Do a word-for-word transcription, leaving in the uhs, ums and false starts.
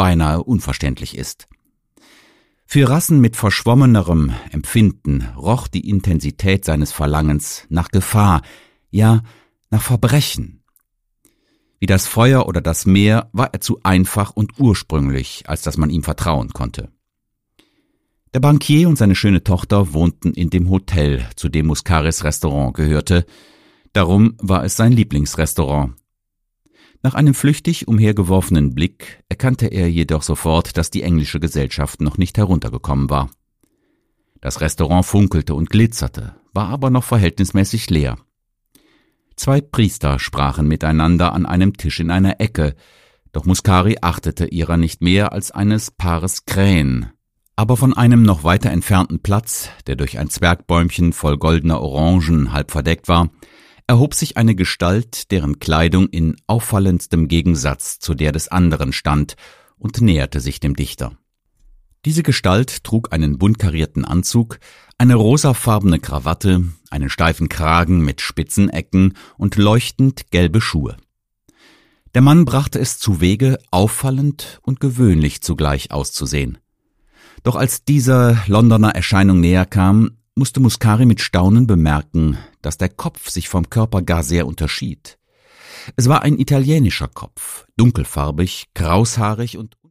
beinahe unverständlich ist. Für Rassen mit verschwommenerem Empfinden roch die Intensität seines Verlangens nach Gefahr, ja, nach Verbrechen. Wie das Feuer oder das Meer war er zu einfach und ursprünglich, als dass man ihm vertrauen konnte. Der Bankier und seine schöne Tochter wohnten in dem Hotel, zu dem Muscaris Restaurant gehörte. Darum war es sein Lieblingsrestaurant. Nach einem flüchtig umhergeworfenen Blick erkannte er jedoch sofort, dass die englische Gesellschaft noch nicht heruntergekommen war. Das Restaurant funkelte und glitzerte, war aber noch verhältnismäßig leer. Zwei Priester sprachen miteinander an einem Tisch in einer Ecke, doch Muscari achtete ihrer nicht mehr als eines Paares Krähen. Aber von einem noch weiter entfernten Platz, der durch ein Zwergbäumchen voll goldener Orangen halb verdeckt war, erhob sich eine Gestalt, deren Kleidung in auffallendstem Gegensatz zu der des anderen stand, und näherte sich dem Dichter. Diese Gestalt trug einen bunt karierten Anzug, eine rosafarbene Krawatte, einen steifen Kragen mit spitzen Ecken und leuchtend gelbe Schuhe. Der Mann brachte es zuwege, auffallend und gewöhnlich zugleich auszusehen. Doch als dieser Londoner Erscheinung näher kam, musste Muscari mit Staunen bemerken, dass der Kopf sich vom Körper gar sehr unterschied. Es war ein italienischer Kopf, dunkelfarbig, kraushaarig und